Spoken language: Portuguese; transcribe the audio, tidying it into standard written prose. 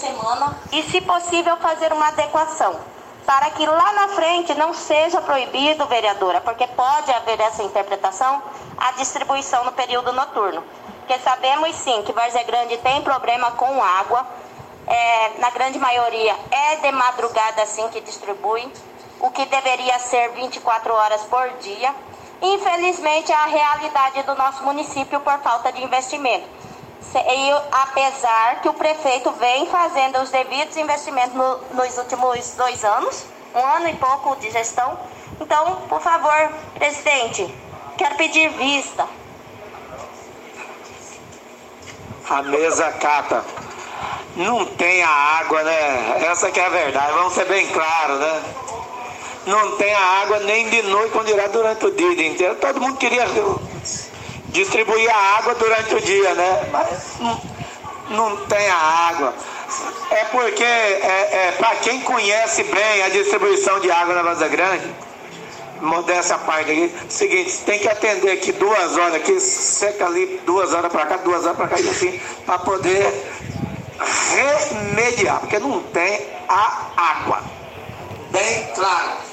semana e, se possível, fazer uma adequação, para que lá na frente não seja proibido, vereadora, porque pode haver essa interpretação, a distribuição no período noturno. Porque sabemos sim que Várzea Grande tem problema com água, na grande maioria é de madrugada assim que distribui, o que deveria ser 24 horas por dia. Infelizmente é a realidade do nosso município por falta de investimento. E apesar que o prefeito vem fazendo os devidos investimentos nos últimos 2 anos, 1 ano e pouco de gestão. Então, por favor, presidente, quero pedir vista. A mesa cata. Não tem a água, né? Essa que é a verdade, vamos ser bem claros, né? Não tem a água nem de noite, quando dirá durante o dia inteiro. Todo mundo queria distribuir a água durante o dia, né? Mas não tem a água. É porque, para quem conhece bem a distribuição de água na Várzea Grande, modéstia à parte aqui, seguinte, tem que atender aqui 2 horas, aqui seca ali 2 horas para cá, 2 horas para cá, e assim, para poder remediar, porque não tem a água. Bem claro.